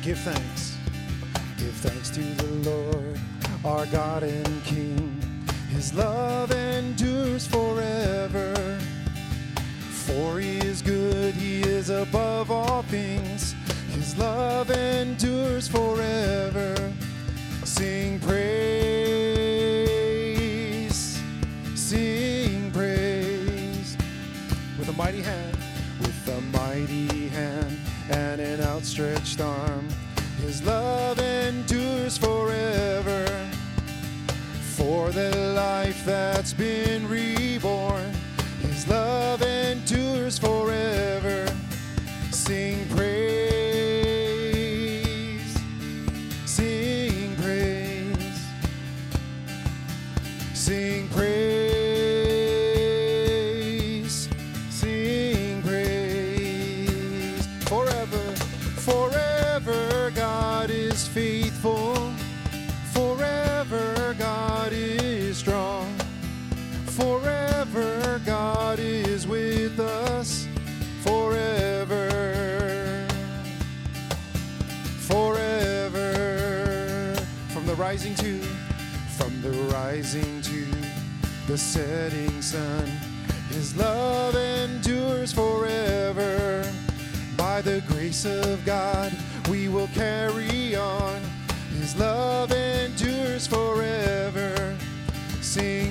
Give thanks. Give thanks to the Lord, our God and King. His love endures forever. For he is good, he is above all things. His love endures forever. Sing praise, sing praise. With a mighty hand, with a mighty hand and an outstretched arm. His love endures forever. For the life that's been reborn, his love endures forever. Sing praise, sing praise, sing praise, sing praise. Forever, forever God is faithful. Forever God is strong. Forever God is with us. Forever, forever. From the rising to the setting sun, his love endures forever. By the grace of God we will carry on. His love endures forever. Sing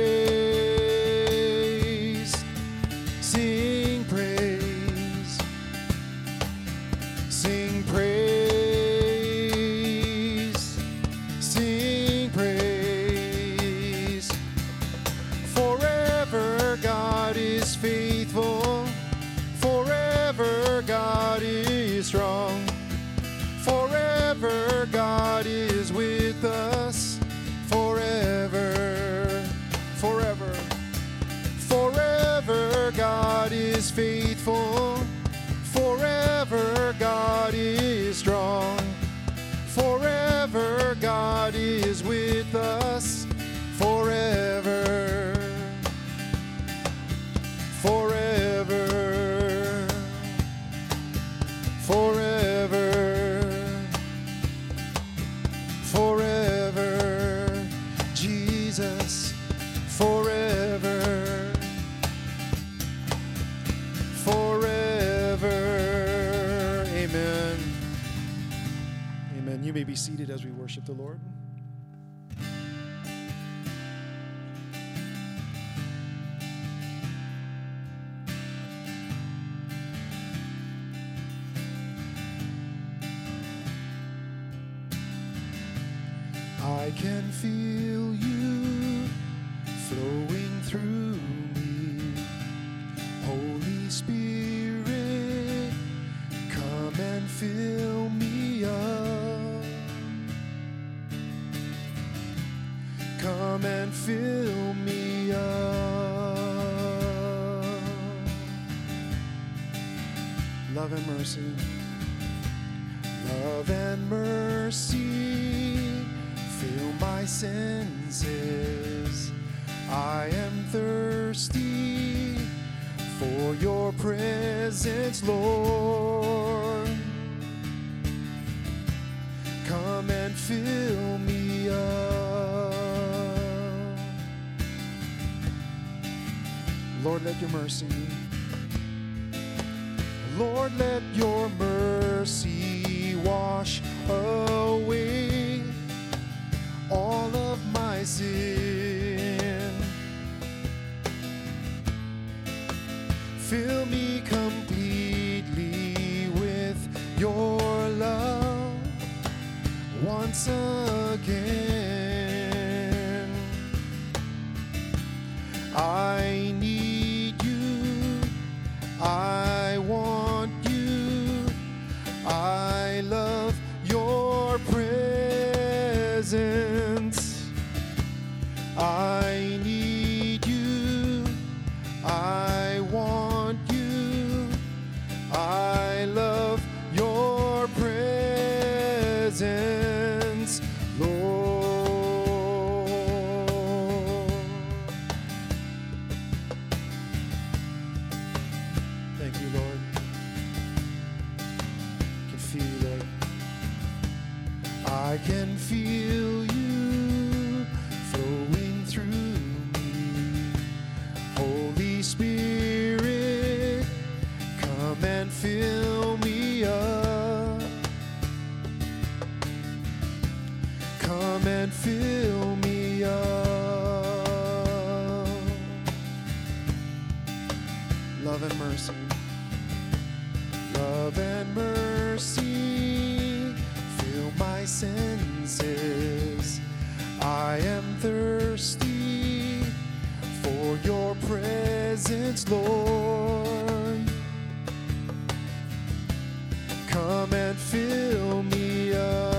praise, sing praise, sing praise, sing praise. Forever God is faithful. Forever God is strong. Forever God is with us. Forever, forever, forever God is faithful. Forever God is strong. Forever God is with us. Forever, forever, forever, forever, Jesus, forever, forever. Amen. Amen. You may be seated as we worship the Lord. I can feel you flowing through me. Holy Spirit, come and fill me up. Come and fill me up. Love and mercy. Love and mercy. Fill my senses. I am thirsty for your presence, Lord. Come and fill me up. Lord, let your mercy. Lord, let your mercy wash away all of my sin. Fill me completely with your love once again. I need you. I want you. I love your presence. I need you. I want you. I love your presence, Lord. Thank you, Lord. I can feel you, Lord. I can feel you flowing through me. Holy Spirit, come and fill me up. Come and fill me up. Love and mercy. Love and mercy fill my senses. I am thirsty for your presence, Lord. Come and fill me up.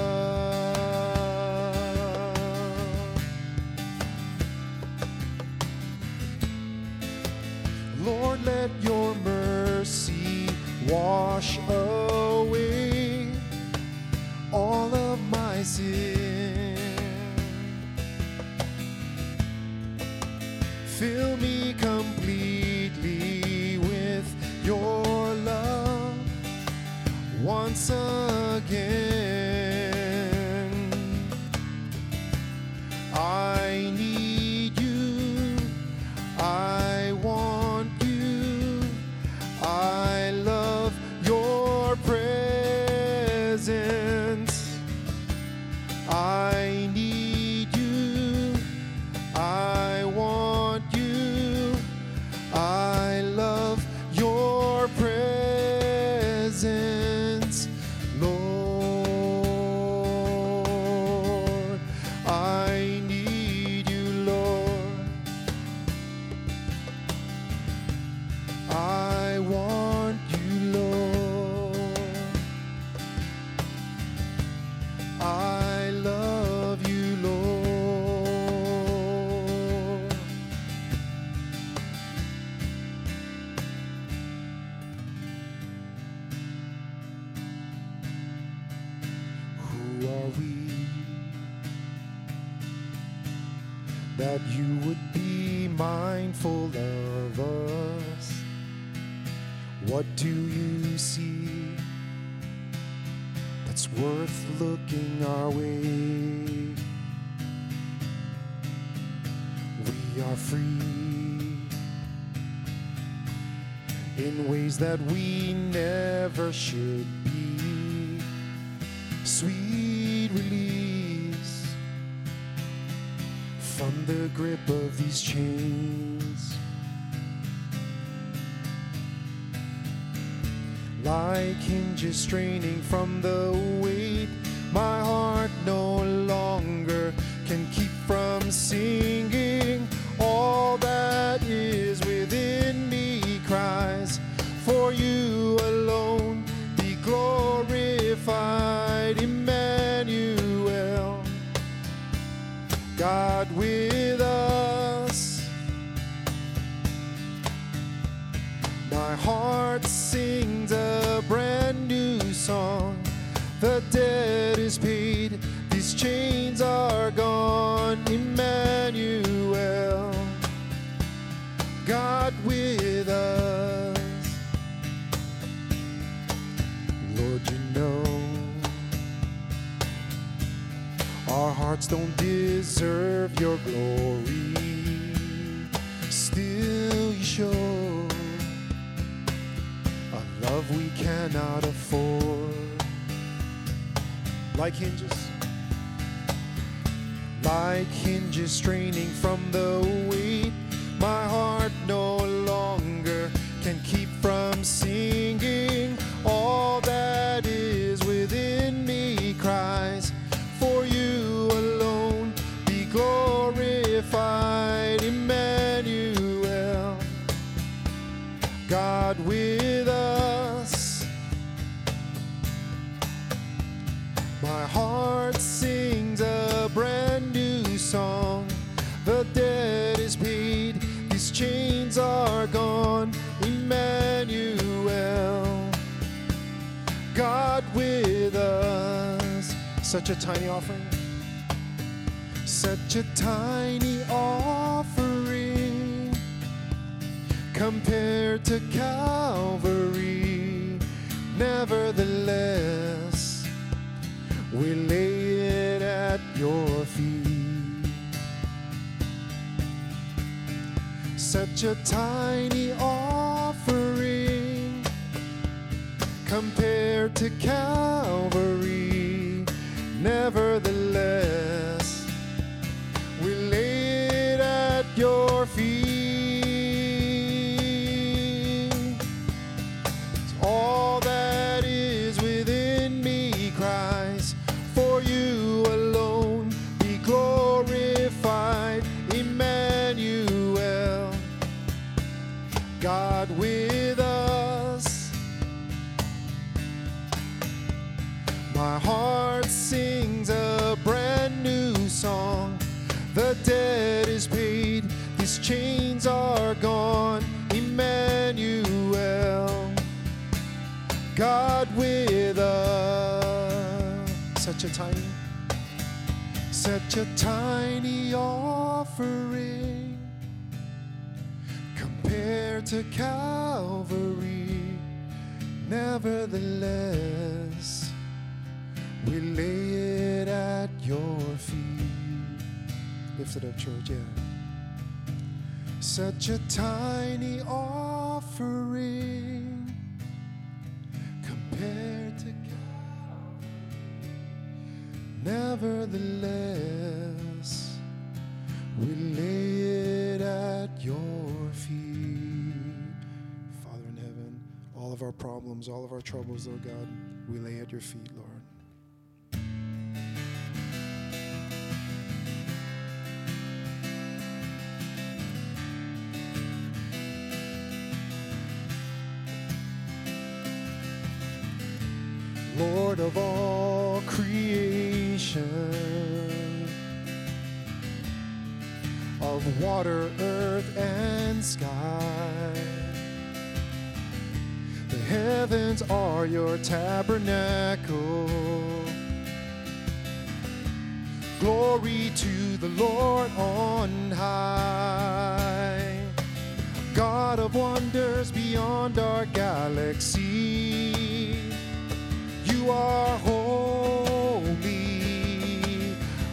Lord, let your mercy wash away all of my sin. Fill me completely with your love once again. I need you. I want you. I love your presence. I need you. I want you. I love your presence, Lord. I need you, Lord. I want you, Lord. I love you, Lord. Who are we that you would be mindful of us? What do you see that's worth looking our way? We are free in ways that we never should be. Sweet release from the grip of these chains. Like hinges straining from the weight, my heart no longer can keep from singing. All that is within me cries, for you alone be glorified, Emmanuel, God with us. My heart sings a brand new song. The debt is paid, these chains are gone, Emmanuel, God with us. Lord, you know our hearts don't deserve your glory. Still you show a love we cannot afford. Like hinges straining from the weight, my heart no longer can keep from singing. All that is within me cries, for you alone be glorified, Emmanuel, God with us. My heart sings a brand new song. The debt is paid, these chains are gone, Emmanuel, God with us. Such a tiny offering, such a tiny offering compared to Calvary. Nevertheless, we lay it such a tiny offering compared to Calvary. Nevertheless, we lay it at your feet. All that is within me cries, for you alone be glorified, Emmanuel, God with us. My heart sings a brand new song. The debt is paid, these chains are gone, Emmanuel, God with us. Such a tiny offering compared to Calvary. Nevertheless, we lay it at your feet. Lift it up, church, yeah. Such a tiny offering compared to Calvary. Nevertheless, we lay it at your feet. Father in heaven, all of our problems, all of our troubles, Lord God, we lay at your feet, Lord. Lord of all creation, of water, earth, and sky, the heavens are your tabernacle. Glory to the Lord on high, God of wonders beyond our galaxy. You are holy,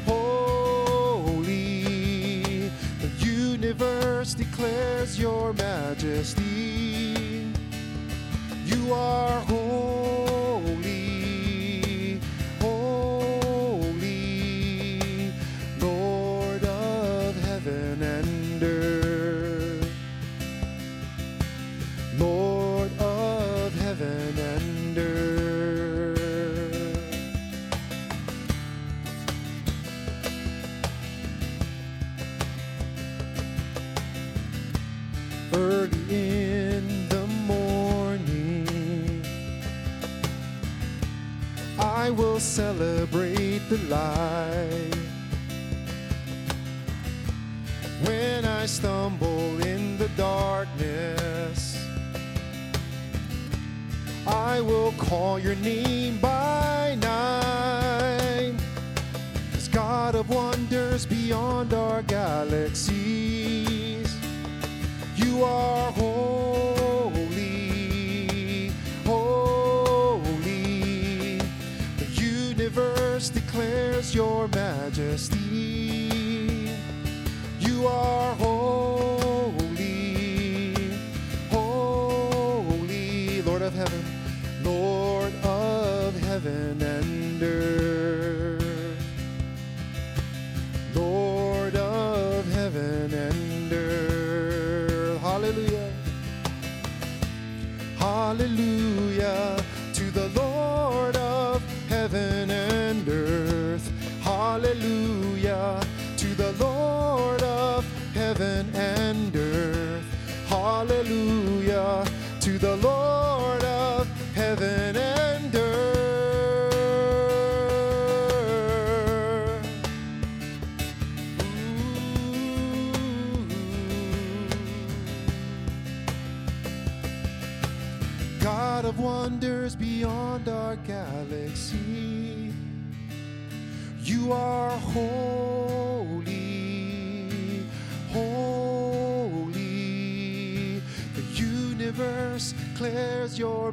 holy. The universe declares your majesty. You are holy, holy, Lord of heaven and earth. Lord of heaven and earth. Early in the morning, I will celebrate the light. When I stumble in the darkness, I will call your name by night. 'Cause God of wonders beyond our galaxies, you are holy, holy. The universe declares your majesty. You are holy, holy, Lord of heaven, Lord of heaven and earth. Lord of heaven and earth. Hallelujah. Hallelujah to the Lord of heaven and earth. Hallelujah to the Lord of heaven and earth. Hallelujah to the Lord of heaven and earth. God of wonders beyond our galaxy, you are holy, holy. The universe declares your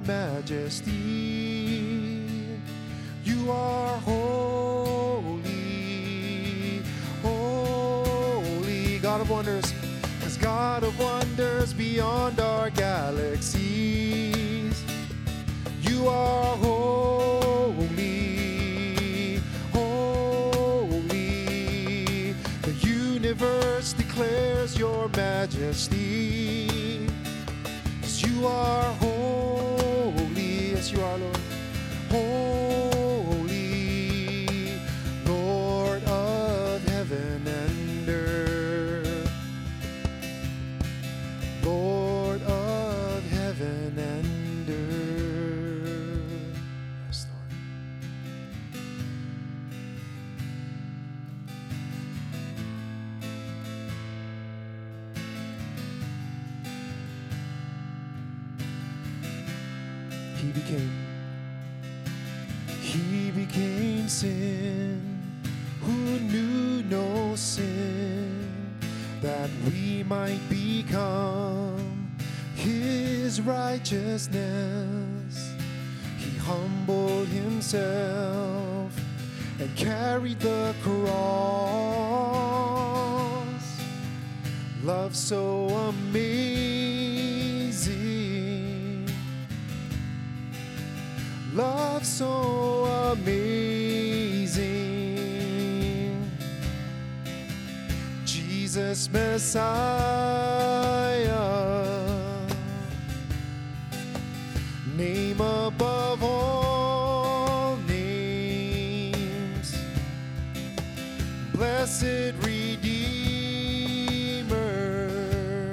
majesty. You are holy, holy, God of wonders. 'Cause God of wonders beyond our galaxies. You are holy, holy. The universe declares your majesty. 'Cause you are holy, yes you are, Lord. Holy, Lord of heaven and earth. Lord of heaven and earth. Yes, Lord. He became sin, who knew no sin, that we might become his righteousness. He humbled himself and carried the cross. Love so amazing, love so amazing. Jesus Messiah, name above all names, blessed Redeemer,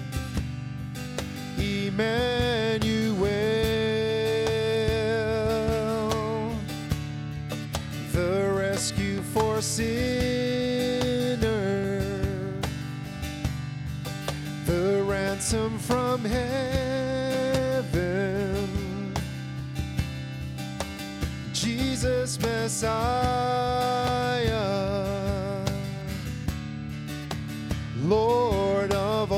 Emmanuel, the rescue for sinners, the ransom from heaven. Jesus Messiah, Lord of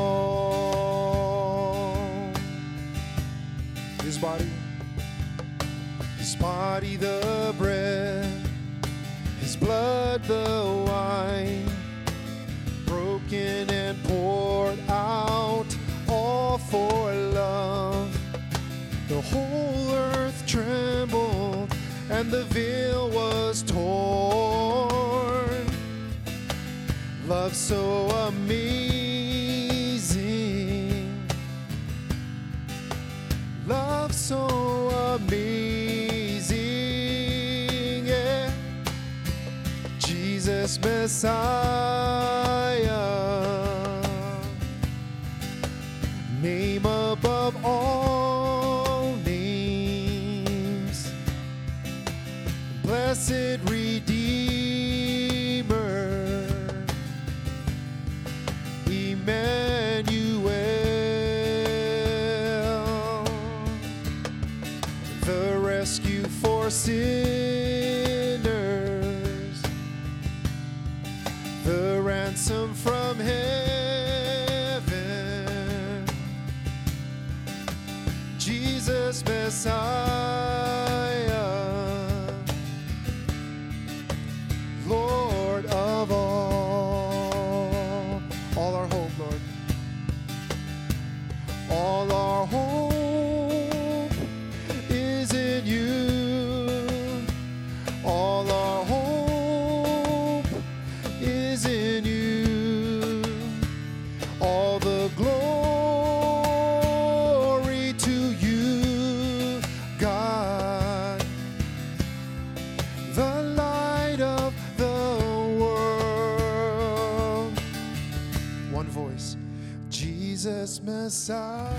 all. His body the bread, his blood the wine, broken and poured out, all for love. The whole earth trembled and the veil was torn. Love so amazing, love so amazing, yeah. Jesus Messiah, name above all names, blessed Redeemer, Emmanuel, the rescue for sinners, the ransom from heaven. Jesus Messiah, Lord of all. All our hope, Lord. All our hope is in you. All our hope is in you. All the glory to you, God, the light of the world. One voice, Jesus Messiah.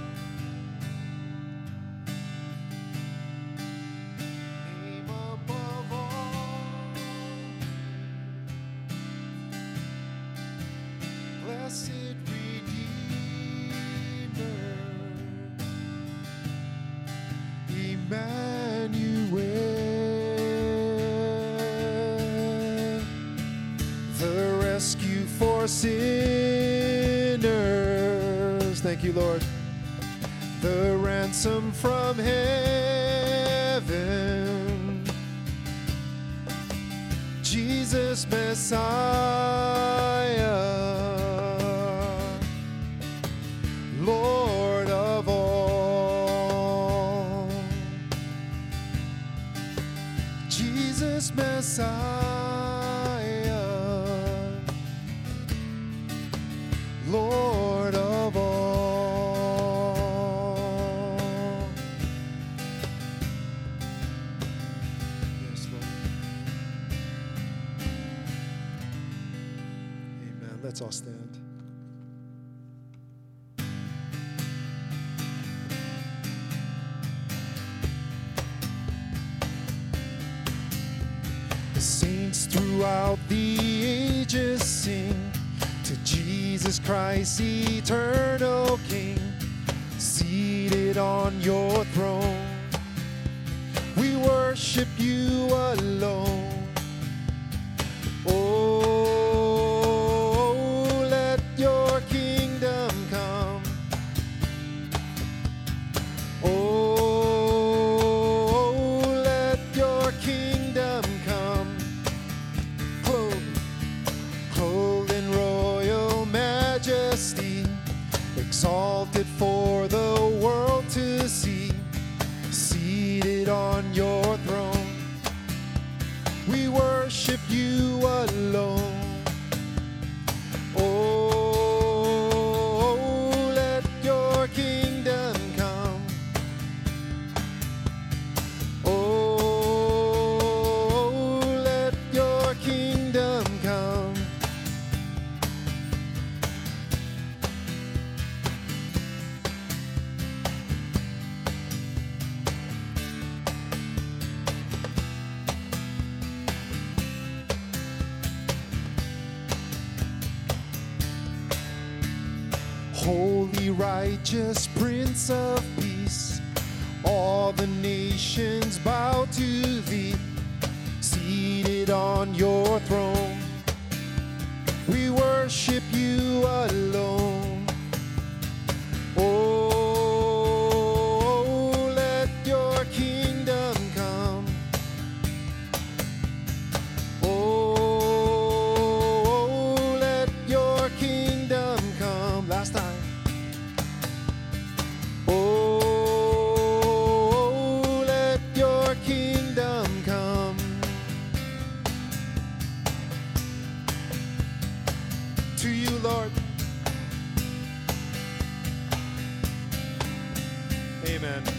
Name above all, blessed Redeemer, Emmanuel, the rescue for sinners. Thank you, Lord. The ransom from heaven. Jesus Messiah, Jesus Messiah, Lord of all. Yes, Lord. Amen. Let's all stand. The saints throughout the ages sing to Jesus Christ, eternal King, seated on your throne. We worship you alone. Oh, let your kingdom come. Oh, let your kingdom come. Clothed in royal majesty, exalted for the world to see, seated on your throne. We worship you alone. Oh, let your kingdom come. Oh, let your kingdom come. Holy, righteous Prince of Peace, all the nations bow to thee, seated on your throne. We worship you alone. Oh, let your kingdom come. Oh, let your kingdom come. Last time. Oh, let your kingdom come. To you, Lord. Amen.